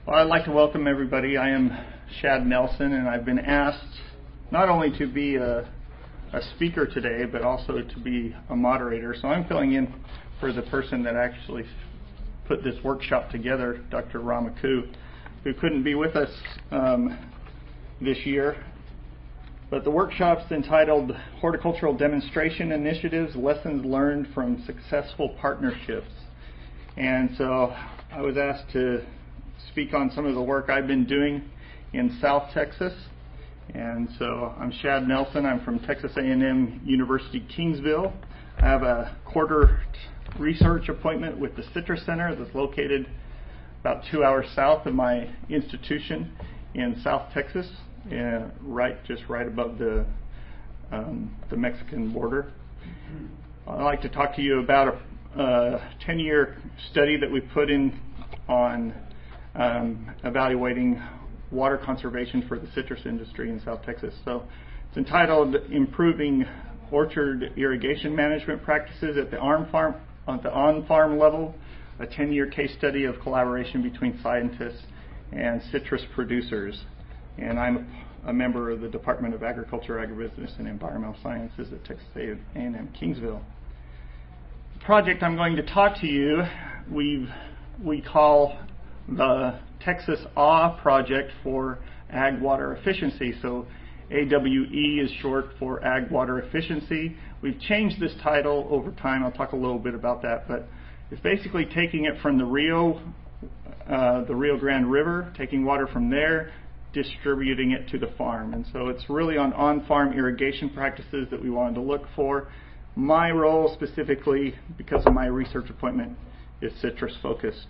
Well, I'd like to welcome everybody. I am Shad Nelson, and I've been asked not only to be a speaker today, but also to be a moderator. So I'm filling in for the person that actually put this workshop together, Dr. Ramaku, who couldn't be with us this year. But the workshop's entitled Horticultural Demonstration Initiatives, Lessons Learned from Successful Partnerships. And so I was asked to speak on some of the work I've been doing in South Texas. And so I'm Shad Nelson. I'm from Texas A&M University Kingsville. I have a quarter research appointment with the Citrus Center that's located about 2 hours south of my institution in South Texas, just right above the Mexican border. I'd like to talk to you about a 10-year study that we put in on evaluating water conservation for the citrus industry in South Texas. So it's entitled Improving Orchard Irrigation Management Practices at the on-farm level, a 10-year case study of collaboration between scientists and citrus producers. And I'm a member of the Department of Agriculture, Agribusiness, and Environmental Sciences at Texas A&M Kingsville. The project I'm going to talk to you, we call the Texas AWE Project for Ag Water Efficiency. So AWE is short for Ag Water Efficiency. We've changed this title over time. I'll talk a little bit about that, but it's basically taking it from the Rio Grande River, taking water from there, distributing it to the farm. And so it's really on-farm irrigation practices that we wanted to look for. My role specifically, because of my research appointment, is citrus focused.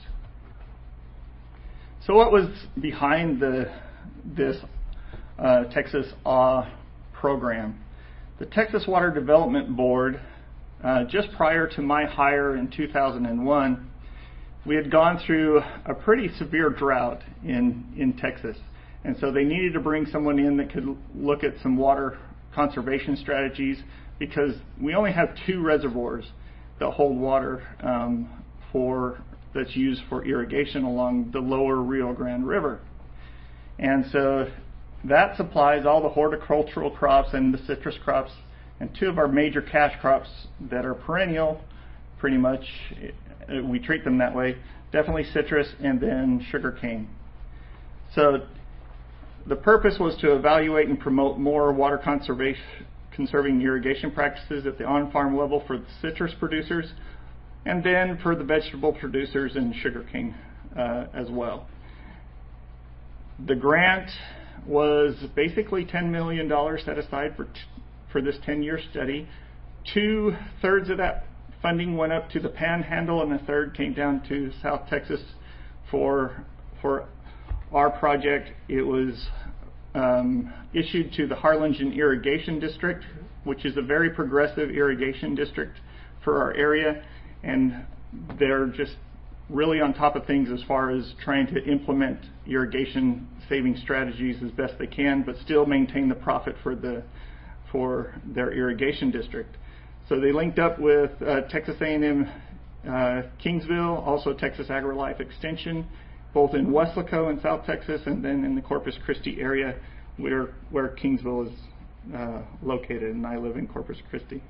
So what was behind this Texas AWE program? The Texas Water Development Board, just prior to my hire in 2001, we had gone through a pretty severe drought in Texas. And so they needed to bring someone in that could look at some water conservation strategies, because we only have 2 reservoirs that hold water that's used for irrigation along the lower Rio Grande River. And so that supplies all the horticultural crops and the citrus crops, and 2 of our major cash crops that are perennial, pretty much, we treat them that way, definitely citrus and then sugarcane. So the purpose was to evaluate and promote more water conserving irrigation practices at the on-farm level for the citrus producers, and then for the vegetable producers and sugarcane as well. The grant was basically $10 million set aside for this 10-year study. 2/3 of that funding went up to the Panhandle, and 1/3 came down to South Texas for our project. It was issued to the Harlingen Irrigation District, which is a very progressive irrigation district for our area, and they're just really on top of things as far as trying to implement irrigation saving strategies as best they can, but still maintain the profit for their irrigation district. So they linked up with Texas A&M Kingsville, also Texas AgriLife Extension, both in Weslaco in South Texas, and then in the Corpus Christi area where Kingsville is located, and I live in Corpus Christi.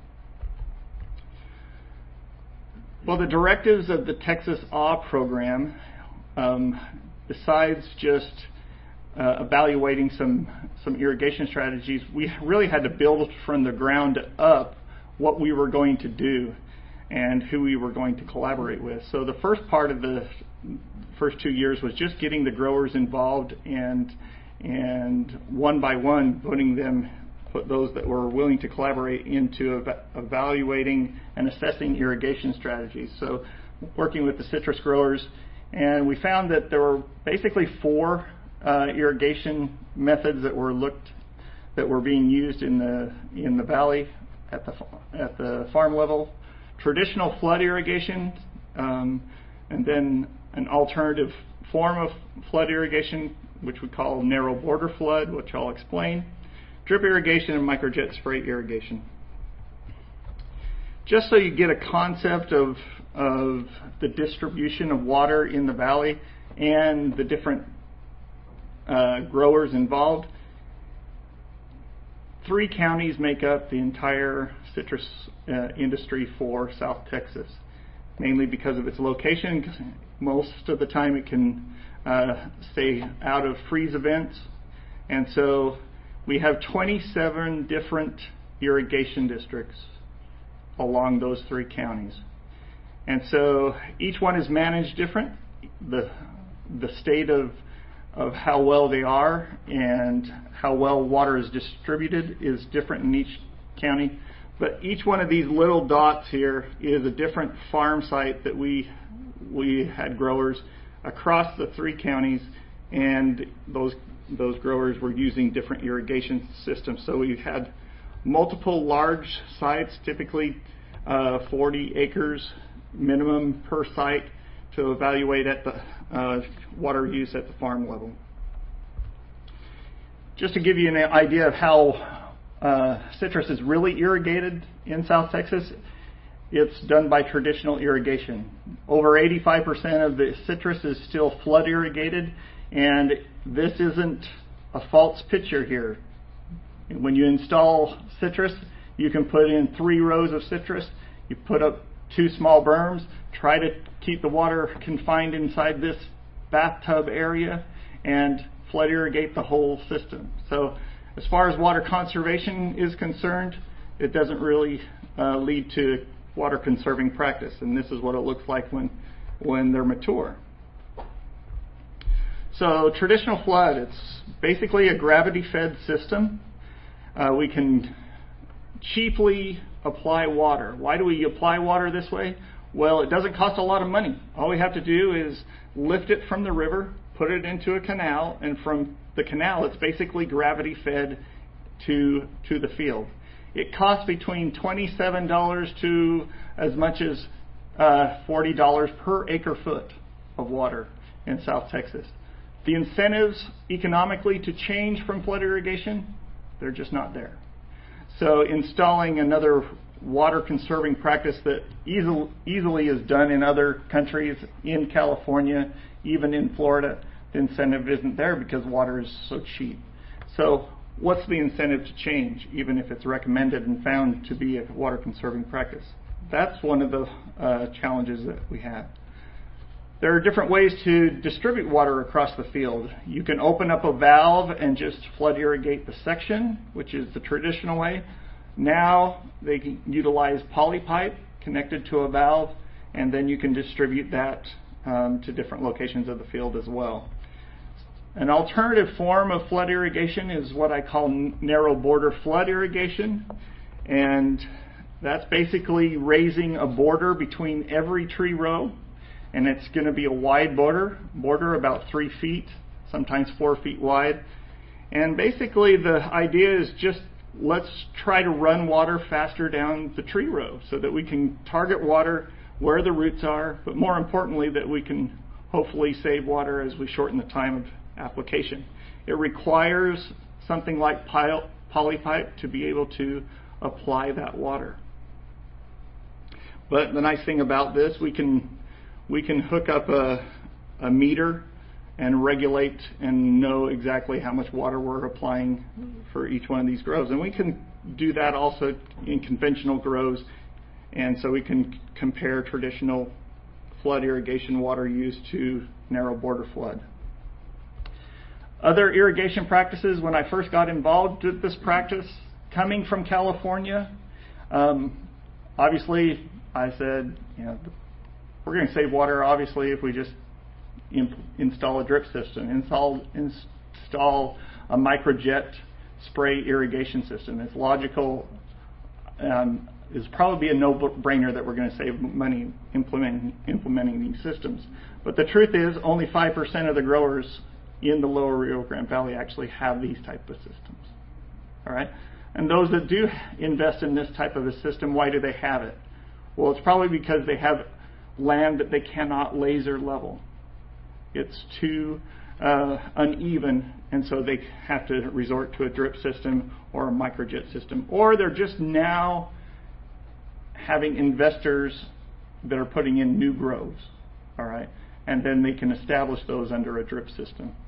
Well, the directives of the Texas AWE program, besides just evaluating some irrigation strategies, we really had to build from the ground up what we were going to do and who we were going to collaborate with. So the first part of the first 2 years was just getting the growers involved and one by one put those that were willing to collaborate into evaluating and assessing irrigation strategies. So working with the citrus growers, and we found that there were basically 4 irrigation methods that were being used in the valley at the farm level: traditional flood irrigation, and then an alternative form of flood irrigation, which we call narrow border flood, which I'll explain, drip irrigation, and microjet spray irrigation. Just so you get a concept of the distribution of water in the valley and the different growers involved. 3 counties make up the entire citrus industry for South Texas, mainly because of its location. Most of the time it can stay out of freeze events. And so we have 27 different irrigation districts along those 3 counties. And so each one is managed different. The state of how well they are and how well water is distributed is different in each county. But each one of these little dots here is a different farm site that we had growers across the 3 counties, and those growers were using different irrigation systems. So we had multiple large sites, typically 40 acres minimum per site, to evaluate at the water use at the farm level. Just to give you an idea of how citrus is really irrigated in South Texas, it's done by traditional irrigation. Over 85% of the citrus is still flood irrigated, and this isn't a false picture here. When you install citrus, you can put in 3 rows of citrus, you put up 2 small berms, try to keep the water confined inside this bathtub area, and flood irrigate the whole system. So as far as water conservation is concerned, it doesn't really lead to water conserving practice, and this is what it looks like when they're mature. So traditional flood, it's basically a gravity-fed system. We can cheaply apply water. Why do we apply water this way? Well, it doesn't cost a lot of money. All we have to do is lift it from the river, put it into a canal, and from the canal it's basically gravity fed to the field. It costs between $27 to as much as $40 per acre foot of water in South Texas. The incentives economically to change from flood irrigation, they're just not there. So installing another water conserving practice that easily is done in other countries, in California, even in Florida, the incentive isn't there because water is so cheap. So what's the incentive to change, even if it's recommended and found to be a water conserving practice? That's one of the challenges that we have. There are different ways to distribute water across the field. You can open up a valve and just flood irrigate the section, which is the traditional way. Now they can utilize polypipe connected to a valve, and then you can distribute that to different locations of the field as well. An alternative form of flood irrigation is what I call narrow border flood irrigation, and that's basically raising a border between every tree row, and it's going to be a wide border about 3 feet, sometimes 4 feet wide. And basically the idea is just let's try to run water faster down the tree row so that we can target water where the roots are, but more importantly that we can hopefully save water as we shorten the time of application. It requires something like polypipe to be able to apply that water. But the nice thing about this, we can hook up a meter and regulate and know exactly how much water we're applying for each one of these grows. And we can do that also in conventional grows, and so we can compare traditional flood irrigation water use to narrow border flood. Other irrigation practices, when I first got involved with this practice, coming from California, obviously I said, we're going to save water obviously if we just install a drip system, install a microjet spray irrigation system. It's logical, it's probably a no-brainer that we're going to save money implementing these systems. But the truth is only 5% of the growers in the lower Rio Grande Valley actually have these type of systems. All right? And those that do invest in this type of a system, why do they have it? Well, it's probably because they have land that they cannot laser level. It's too uneven, and so they have to resort to a drip system or a microjet system. Or they're just now having investors that are putting in new groves, all right? And then they can establish those under a drip system.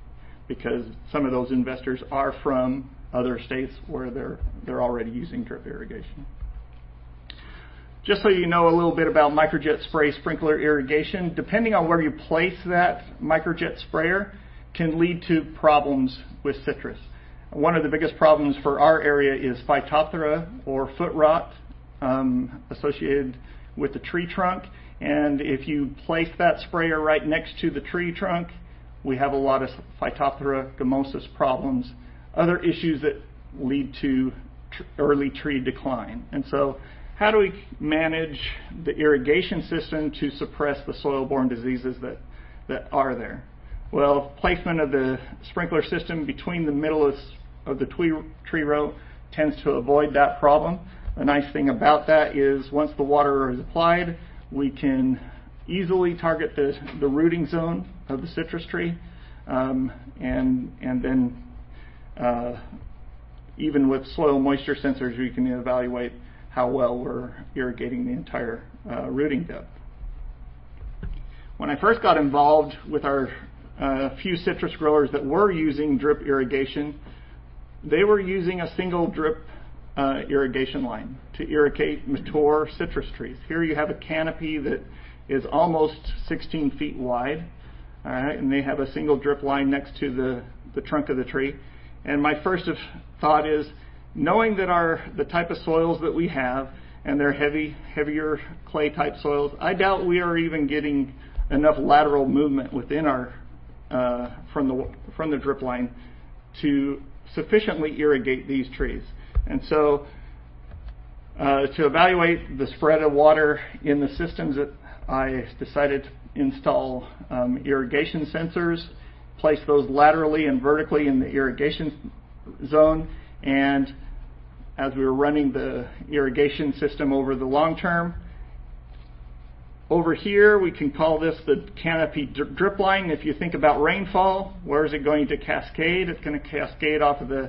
because some of those investors are from other states where they're already using drip irrigation. Just so you know a little bit about microjet spray sprinkler irrigation, depending on where you place that microjet sprayer can lead to problems with citrus. One of the biggest problems for our area is Phytophthora or foot rot associated with the tree trunk. And if you place that sprayer right next to the tree trunk, we have a lot of Phytophthora gummosus problems, other issues that lead to early tree decline. And so how do we manage the irrigation system to suppress the soil-borne diseases that are there? Well, placement of the sprinkler system between the middle of the tree row tends to avoid that problem. The nice thing about that is once the water is applied, we can easily target the rooting zone of the citrus tree, and then even with soil moisture sensors, we can evaluate how well we're irrigating the entire rooting depth. When I first got involved with our few citrus growers that were using drip irrigation, they were using a single drip irrigation line to irrigate mature citrus trees. Here you have a canopy that is almost 16 feet wide, all right, and they have a single drip line next to the trunk of the tree. And my first thought is, knowing that the type of soils that we have, and they're heavier clay type soils, I doubt we are even getting enough lateral movement within our from the drip line to sufficiently irrigate these trees. And so to evaluate the spread of water in the systems, that I decided to install irrigation sensors, place those laterally and vertically in the irrigation zone, and as we were running the irrigation system over the long term, over here we can call this the canopy drip line. If you think about rainfall, where is it going to cascade? It's going to cascade off of the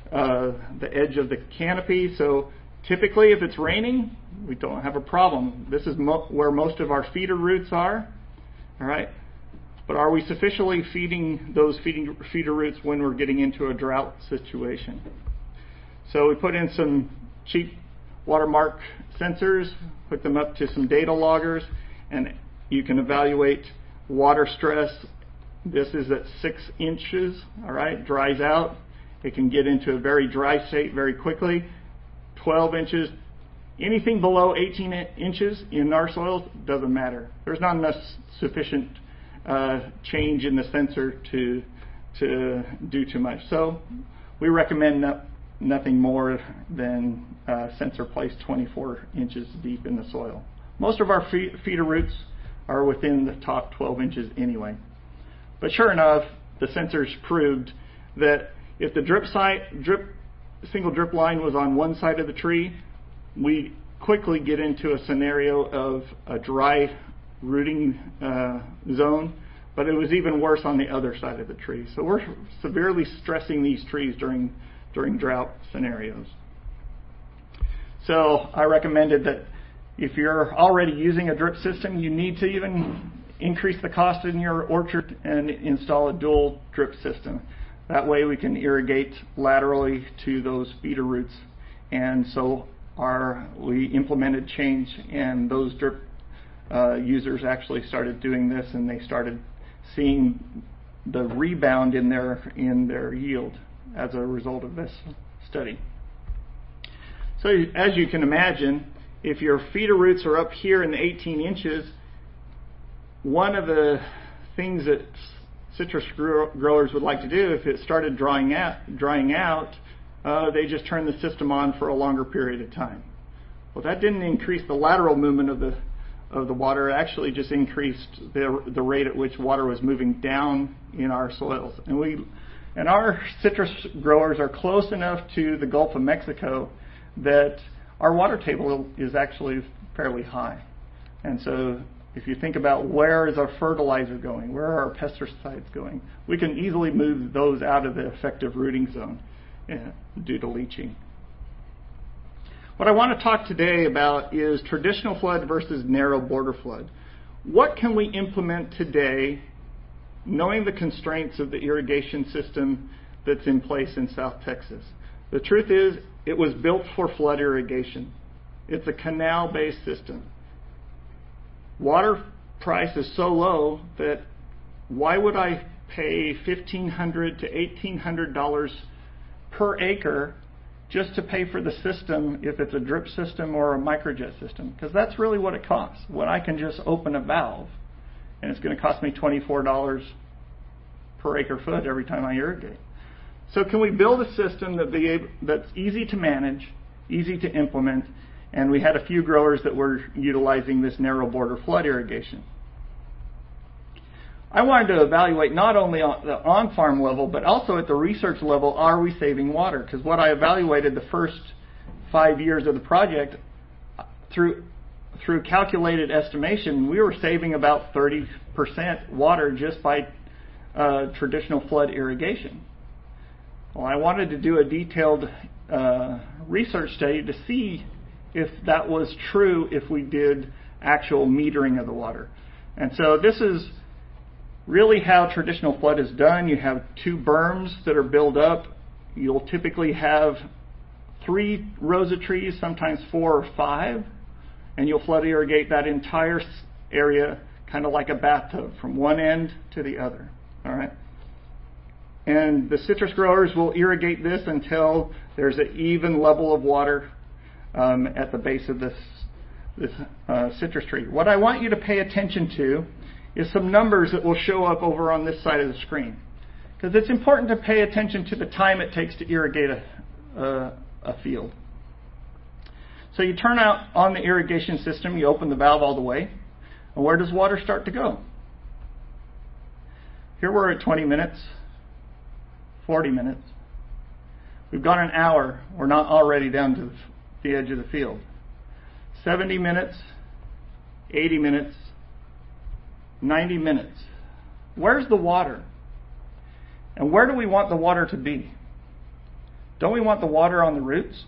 edge of the canopy. So typically if it's raining, we don't have a problem. This is where most of our feeder roots are. All right. But are we sufficiently feeding those feeder roots when we're getting into a drought situation? So we put in some cheap watermark sensors, hook them up to some data loggers, and you can evaluate water stress. This is at 6 inches, all right, dries out. It can get into a very dry state very quickly. 12 inches, anything below 18 inches in our soils doesn't matter. There's not enough sufficient change in the sensor to do too much. So we recommend nothing more than sensor placed 24 inches deep in the soil. Most of our feeder roots are within the top 12 inches anyway. But sure enough, the sensors proved that if the single drip line was on one side of the tree, we quickly get into a scenario of a dry rooting zone, but it was even worse on the other side of the tree. So we're severely stressing these trees during drought scenarios. So I recommended that if you're already using a drip system, you need to even increase the cost in your orchard and install a dual drip system. That way we can irrigate laterally to those feeder roots. And so we implemented change, and those drip users actually started doing this, and they started seeing the rebound in their yield as a result of this study. So as you can imagine, if your feeder roots are up here in the 18 inches, one of the things that citrus growers would like to do, if it started drying out, they just turn the system on for a longer period of time. Well, that didn't increase the lateral movement of the water. It actually just increased the rate at which water was moving down in our soils. And our citrus growers are close enough to the Gulf of Mexico that our water table is actually fairly high. And so if you think about where is our fertilizer going, where are our pesticides going, we can easily move those out of the effective rooting zone due to leaching. What I want to talk today about is traditional flood versus narrow border flood. What can we implement today knowing the constraints of the irrigation system that's in place in South Texas. The truth is, it was built for flood irrigation. It's a canal-based system. Water price is so low that why would I pay $1,500 to $1,800 per acre just to pay for the system if it's a drip system or a microjet system? Because that's really what it costs. When I can just open a valve, and it's going to cost me $24 per acre foot every time I irrigate. So can we build a system that's easy to manage, easy to implement, and we had a few growers that were utilizing this narrow border flood irrigation. I wanted to evaluate not only on the on-farm level, but also at the research level, are we saving water? Because what I evaluated the first 5 years of the project, through calculated estimation, we were saving about 30% water just by traditional flood irrigation. Well, I wanted to do a detailed research study to see if that was true if we did actual metering of the water. And so this is really how traditional flood is done. You have 2 berms that are built up. You'll typically have 3 rows of trees, sometimes 4 or 5, and you'll flood irrigate that entire area kind of like a bathtub from one end to the other. All right. And the citrus growers will irrigate this until there's an even level of water at the base of this citrus tree. What I want you to pay attention to is some numbers that will show up over on this side of the screen. Because it's important to pay attention to the time it takes to irrigate a field. So you turn out on the irrigation system, you open the valve all the way, and where does water start to go? Here we're at 20 minutes, 40 minutes. We've gone an hour, we're not already down to the edge of the field. 70 minutes, 80 minutes, 90 minutes. Where's the water? And where do we want the water to be? Don't we want the water on the roots?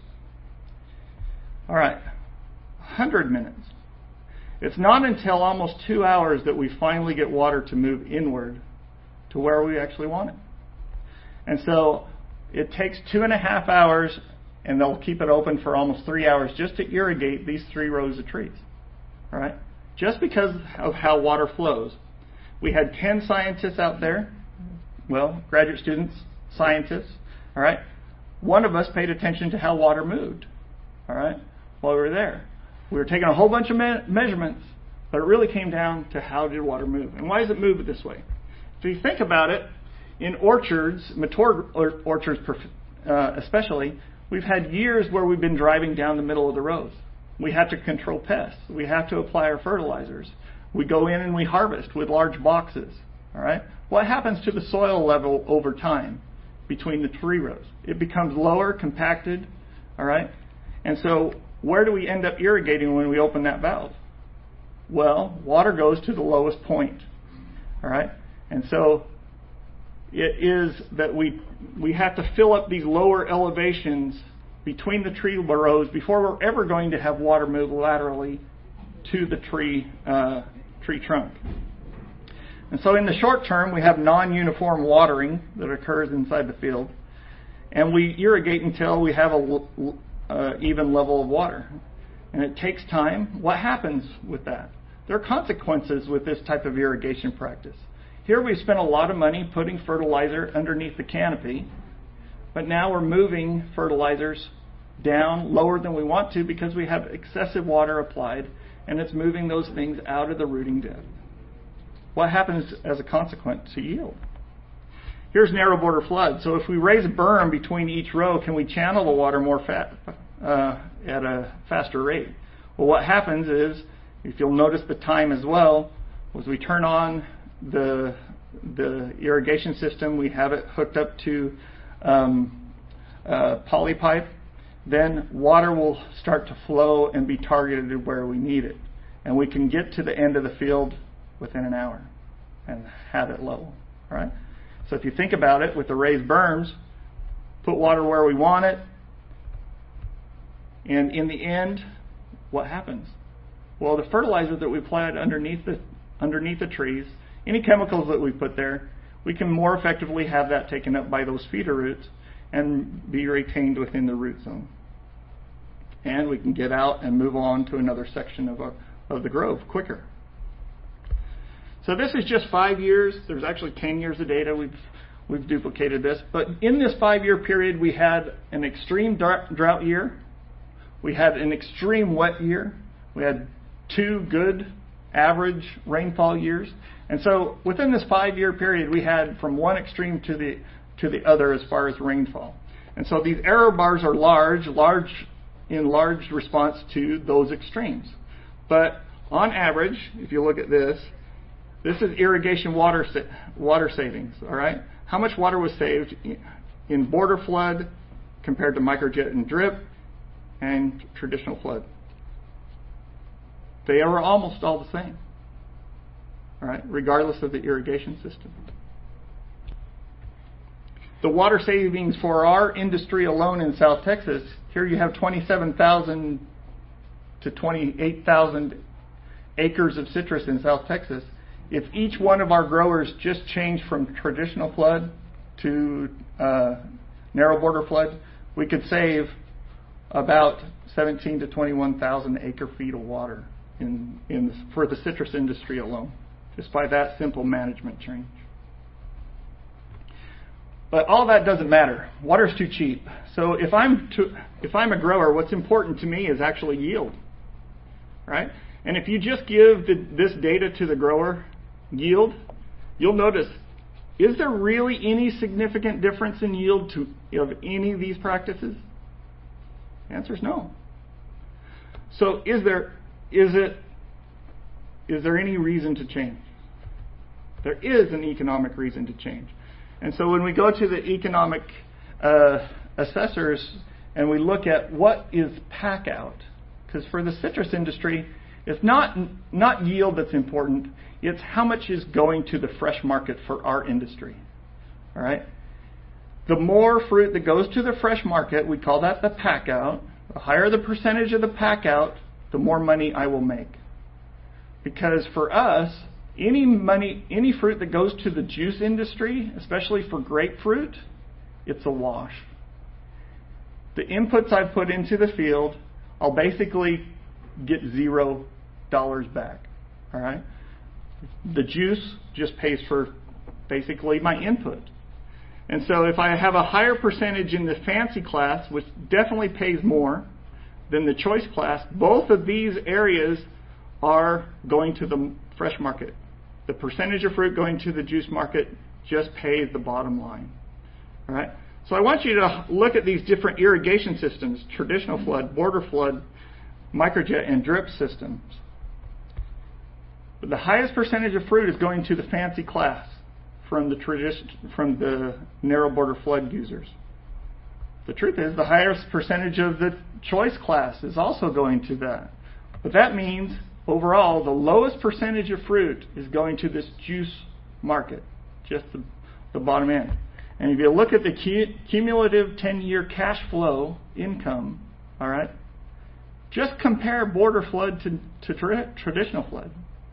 All right, 100 minutes. It's not until almost 2 hours that we finally get water to move inward to where we actually want it. And so it takes 2.5 hours, and they'll keep it open for almost 3 hours just to irrigate these 3 rows of trees. All right? Just because of how water flows. We had 10 scientists out there, well, graduate students, scientists, all right? One of us paid attention to how water moved, all right, while we were there. We were taking a whole bunch of measurements, but it really came down to how did water move. And why does it move this way? If you think about it, in orchards, mature orchards especially, we've had years where we've been driving down the middle of the rows. We have to control pests. We have to apply our fertilizers. We go in and we harvest with large boxes. All right. What happens to the soil level over time between the tree rows? It becomes lower, compacted. All right. And so where do we end up irrigating when we open that valve? Well, water goes to the lowest point. All right. And so it is that we have to fill up these lower elevations between the tree rows before we're ever going to have water move laterally to the tree trunk. And so in the short term, we have non-uniform watering that occurs inside the field, and we irrigate until we have a even level of water. And it takes time. What happens with that? There are consequences with this type of irrigation practice. Here we spent a lot of money putting fertilizer underneath the canopy, but now we're moving fertilizers down lower than we want to because we have excessive water applied, and it's moving those things out of the rooting depth. What happens as a consequence to yield? Here's narrow border flood. So if we raise a berm between each row, can we channel the water more at a faster rate? Well, what happens is, if you'll notice the time as well, was we turn on the irrigation system, we have it hooked up to poly pipe, then water will start to flow and be targeted where we need it. And we can get to the end of the field within an hour and have it level. All right? So if you think about it, with the raised berms, put water where we want it, and in the end, what happens? Well, the fertilizer that we applied underneath the trees any chemicals that we put there, we can more effectively have that taken up by those feeder roots and be retained within the root zone. And we can get out and move on to another section of the grove quicker. So this is just 5 years. There's actually 10 years of data. We've duplicated this. But in this 5-year period, we had an extreme drought year. We had an extreme wet year. We had 2 good average rainfall years. And so within this 5-year period, we had from one extreme to the other as far as rainfall. And so these error bars are large in large response to those extremes. But on average, if you look at this is irrigation water savings, all right? How much water was saved in border flood compared to microjet and drip and traditional flood? They are almost all the same, all right, regardless of the irrigation system. The water savings for our industry alone in South Texas, here you have 27,000 to 28,000 acres of citrus in South Texas. If each one of our growers just changed from traditional flood to narrow border flood, we could save about 17 to 21,000 acre feet of water for the citrus industry alone, just by that simple management change. But all that doesn't matter. Water's too cheap. So if I'm a grower, what's important to me is actually yield, right? And if you just give this data to the grower, yield, you'll notice, is there really any significant difference in yield of any of these practices? The answer is no. So is there any reason to change? There is an economic reason to change. And so when we go to the economic assessors and we look at what is pack out, because for the citrus industry, it's not yield that's important, it's how much is going to the fresh market for our industry. All right? The more fruit that goes to the fresh market, we call that the pack out. The higher the percentage of the pack out, the more money I will make. Because for us, any fruit that goes to the juice industry, especially for grapefruit, it's a wash. The inputs I've put into the field, I'll basically get $0 back. All right? The juice just pays for basically my input. And so if I have a higher percentage in the fancy class, which definitely pays more than the choice class, both of these areas are going to the fresh market. The percentage of fruit going to the juice market just pays the bottom line. All right? So I want you to look at these different irrigation systems, traditional flood, border flood, microjet, and drip systems. But the highest percentage of fruit is going to the fancy class from the narrow border flood users. The truth is the highest percentage of the choice class is also going to that. But that means overall, the lowest percentage of fruit is going to this juice market, just the bottom end. And if you look at the cumulative 10-year cash flow income, all right, just compare border flood to traditional flood.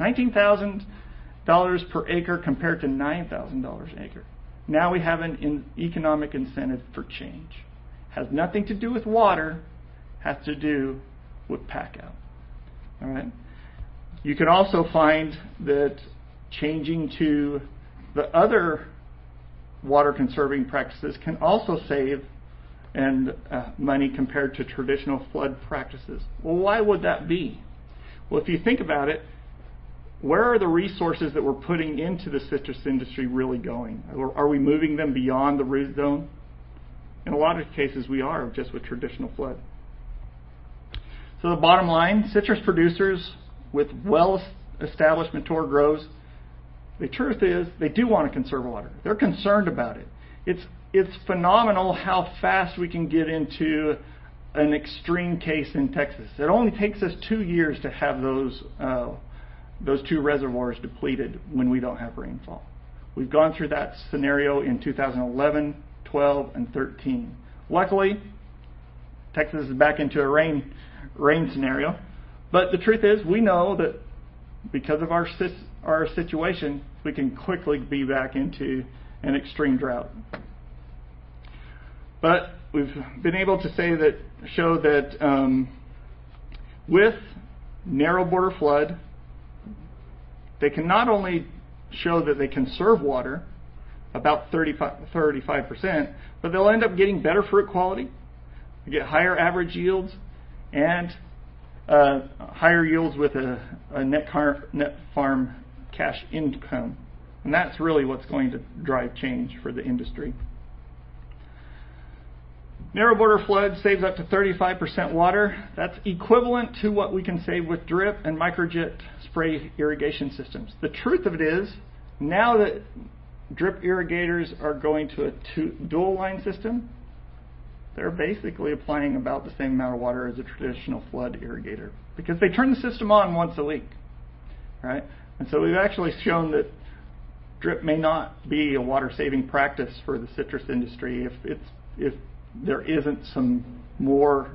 $19,000 per acre compared to $9,000 an acre. Now we have an economic incentive for change. Has nothing to do with water, has to do with pack out. All right. You can also find that changing to the other water conserving practices can also save money compared to traditional flood practices. Well, why would that be? Well, if you think about it, where are the resources that we're putting into the citrus industry really going? Are we moving them beyond the root zone? In a lot of cases we are, just with traditional flood. So the bottom line, citrus producers with well-established mature groves, the truth is they do want to conserve water. They're concerned about it. It's phenomenal how fast we can get into an extreme case in Texas. It only takes us 2 years to have those 2 reservoirs depleted when we don't have rainfall. We've gone through that scenario in 2011, 12, and 13. Luckily, Texas is back into a rain scenario. But the truth is, we know that because of our situation, we can quickly be back into an extreme drought. But we've been able to show that with narrow border flood, they can not only show that they conserve water, about 35%, but they'll end up getting better fruit quality, get higher average yields, and higher yields with a net farm cash income. And that's really what's going to drive change for the industry. Narrow border flood saves up to 35% water. That's equivalent to what we can save with drip and microjet spray irrigation systems. The truth of it is, now that drip irrigators are going to a dual line system, they're basically applying about the same amount of water as a traditional flood irrigator, because they turn the system on once a week, right? And so we've actually shown that drip may not be a water-saving practice for the citrus industry if there isn't some more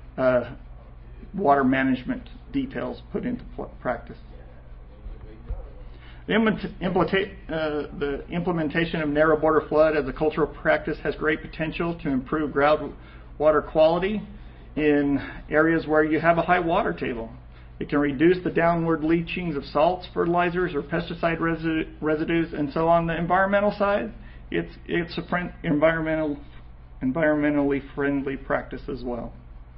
water management details put into practice. The implementation of narrow border flood as a cultural practice has great potential to improve groundwater quality in areas where you have a high water table. It can reduce the downward leachings of salts, fertilizers, or pesticide residues. And so on the environmental side, it's a environmentally friendly practice as well.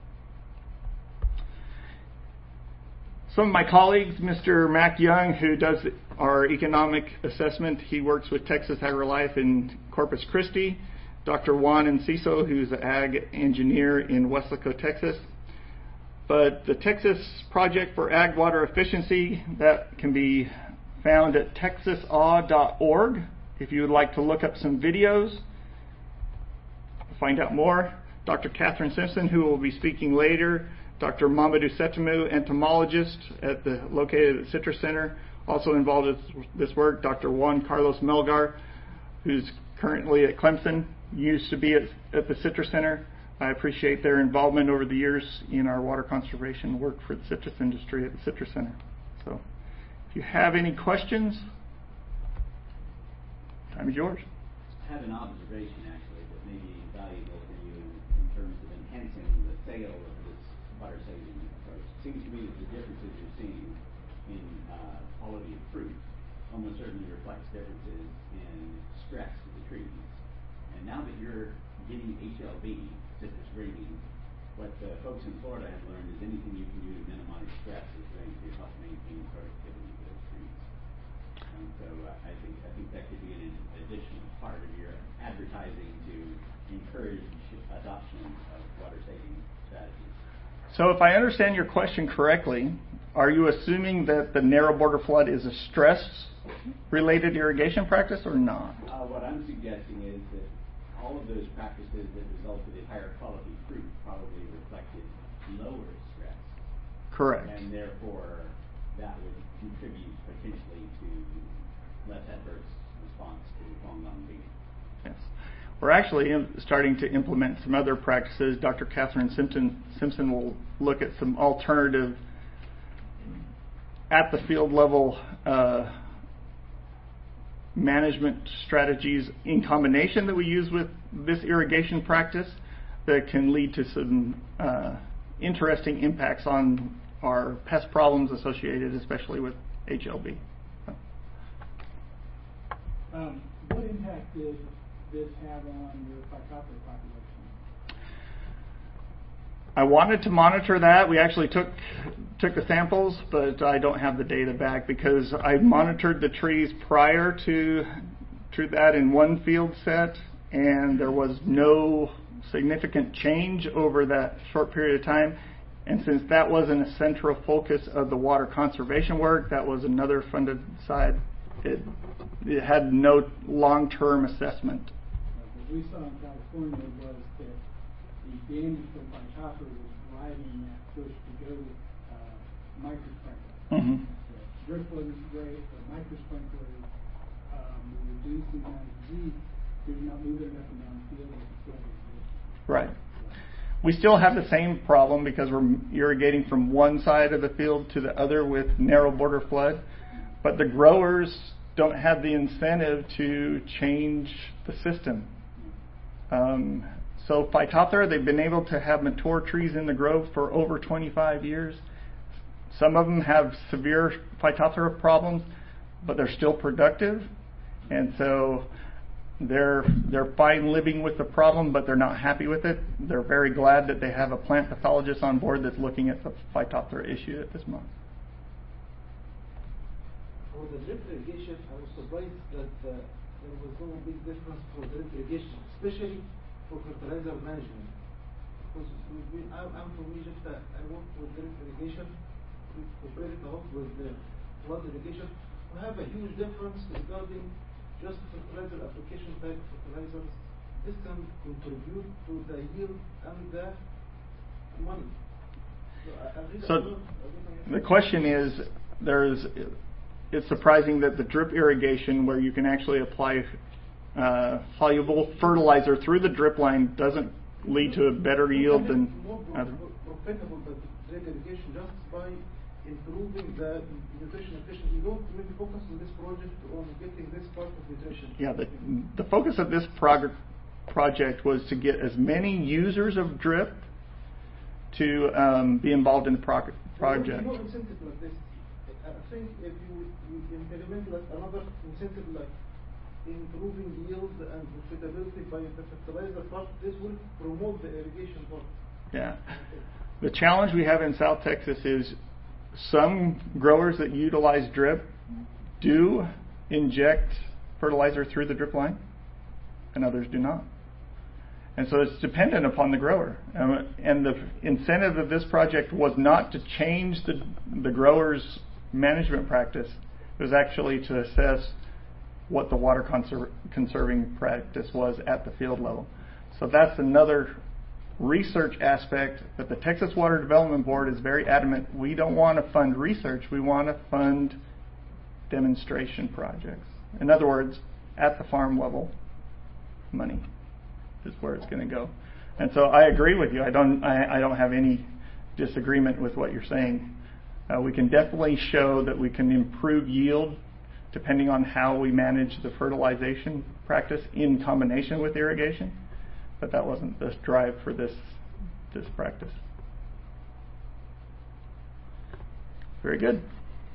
Some of my colleagues, Mr. Mac Young, who does our economic assessment, he works with Texas AgriLife in Corpus Christi. Dr. Juan Enciso, who's an ag engineer in Weslaco, Texas. But the Texas Project for Ag Water Efficiency, that can be found at texasaw.org. If you would like to look up some videos, find out more. Dr. Catherine Simpson, who will be speaking later, Dr. Mamadou Setamu, entomologist located at the Citrus Center, also involved with this work. Dr. Juan Carlos Melgar, who's currently at Clemson, used to be at the Citrus Center. I appreciate their involvement over the years in our water conservation work for the citrus industry at the Citrus Center. So if you have any questions, time is yours. I have an observation, actually, that may be valuable for you in terms of enhancing the sale of this water-saving approach. It seems to me that the differences you're seeing in quality of fruit almost certainly reflects differences in stress of the trees. And now that you're getting HLB, citrus greening, what the folks in Florida have learned is anything you can do to minimize stress is going to help maintain productivity of those trees. And so I think that could be an additional part of your advertising to encourage adoption of water-saving strategies. So if I understand your question correctly, are you assuming that the narrow border flood is a stress-related irrigation practice or not? What I'm suggesting is that all of those practices that resulted in higher quality fruit probably reflected lower stress. Correct. And therefore, that would contribute potentially to less adverse response to Guangdong bean. Yes. We're actually starting to implement some other practices. Dr. Catherine Simpson will look at some alternative at the field level management strategies in combination that we use with this irrigation practice that can lead to some interesting impacts on our pest problems associated especially with HLB. What impact did this have on your phytophthora population? I wanted to monitor that. We actually took the samples, but I don't have the data back because I monitored the trees prior to that in one field set, and there was no significant change over that short period of time. And since that wasn't a central focus of the water conservation work, that was another funded side. It had no long-term assessment. What we saw in California was that the damage from phytophthora was driving that push to go microsprinkler. Mm-hmm. The drip wasn't great, the microsprinkler were reducing the amount of disease. You're not moving up and down the field with the soil. Right. We still have the same problem because we're irrigating from one side of the field to the other with narrow border flood. But the growers don't have the incentive to change the system. So Phytophthora, they've been able to have mature trees in the grove for over 25 years. Some of them have severe Phytophthora problems, but they're still productive. And so they're fine living with the problem, but they're not happy with it. They're very glad that they have a plant pathologist on board that's looking at the Phytophthora issue at this moment. For the drip irrigation, I was surprised that there was no big difference for drip irrigation, especially for fertilizer management. Because I'm from Egypt, I work with drip irrigation, compare it out with the flood irrigation. We have a huge difference regarding just fertilizer application type of fertilizers. This can contribute to the yield and the money. So the question is, it's surprising that the drip irrigation, where you can actually apply soluble fertilizer through the drip line, doesn't lead to a better yield than other. Profitable the drip irrigation just by improving the nutrition efficiency. You don't maybe focus on this project on getting this part of nutrition. Yeah, the focus of this project was to get as many users of drip to be involved in the project. No incentive like this. I think if you implement like another incentive like improving yield and profitability by the fertilizer part, this will promote the irrigation part. Yeah. The challenge we have in South Texas is some growers that utilize drip do inject fertilizer through the drip line, and others do not. And so it's dependent upon the grower. And the incentive of this project was not to change the grower's management practice. It was actually to assess what the water conserving practice was at the field level. So that's another research aspect that the Texas Water Development Board is very adamant. We don't want to fund research. We want to fund demonstration projects. In other words, at the farm level, money is where it's going to go. And so I agree with you. I don't have any disagreement with what you're saying. We can definitely show that we can improve yield depending on how we manage the fertilization practice in combination with irrigation, but that wasn't the drive for this practice. Very good.